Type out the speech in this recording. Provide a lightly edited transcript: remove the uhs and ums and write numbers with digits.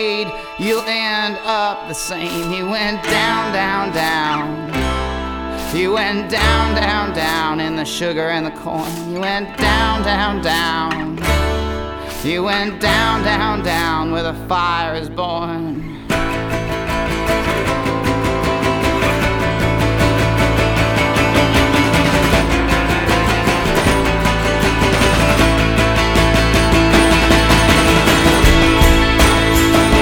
you'll end up the same. You went down, down, down. You went down, down, down in the sugar and the corn. You went down, down, down. You went down, down, down where the fire is born.